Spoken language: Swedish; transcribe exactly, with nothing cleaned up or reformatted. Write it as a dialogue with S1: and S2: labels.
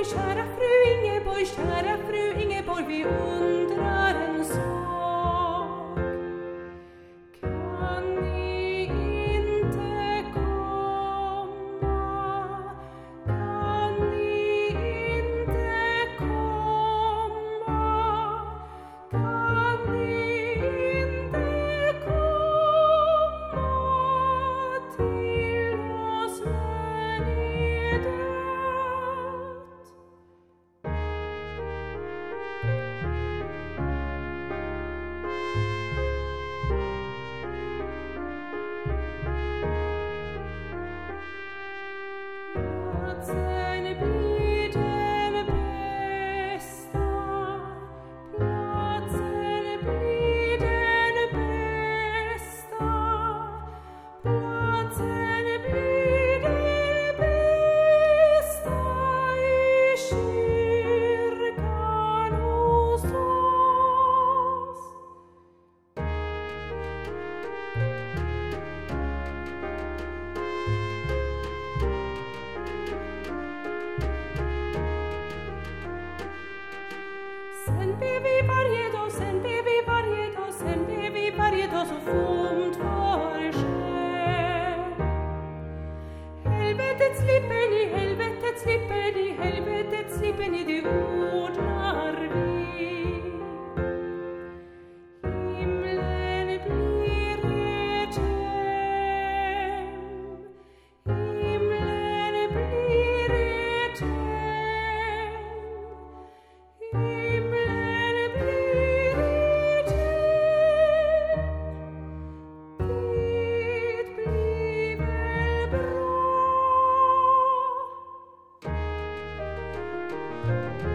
S1: Ingeborg, kära fru Ingeborg, kära fru Ingeborg, vi undrar en sak. Kan ni inte komma? Kan ni inte komma? Kan ni inte komma till oss när ni dött? Platsen blir den bästa, platsen blir den bästa, platsen blir den bästa i kyrkan hos oss. Sen ber vi varje dag, sen ber vi varje dag, sen ber vi varje dag så fromt var själ. Helvetet slipper ni, helvetet slipper ni, helvetet slipper ni, det ordnar vi. Himlen blir ert hem, himlen blir ert hem, himlen blir ert hem. Det blir väl bra.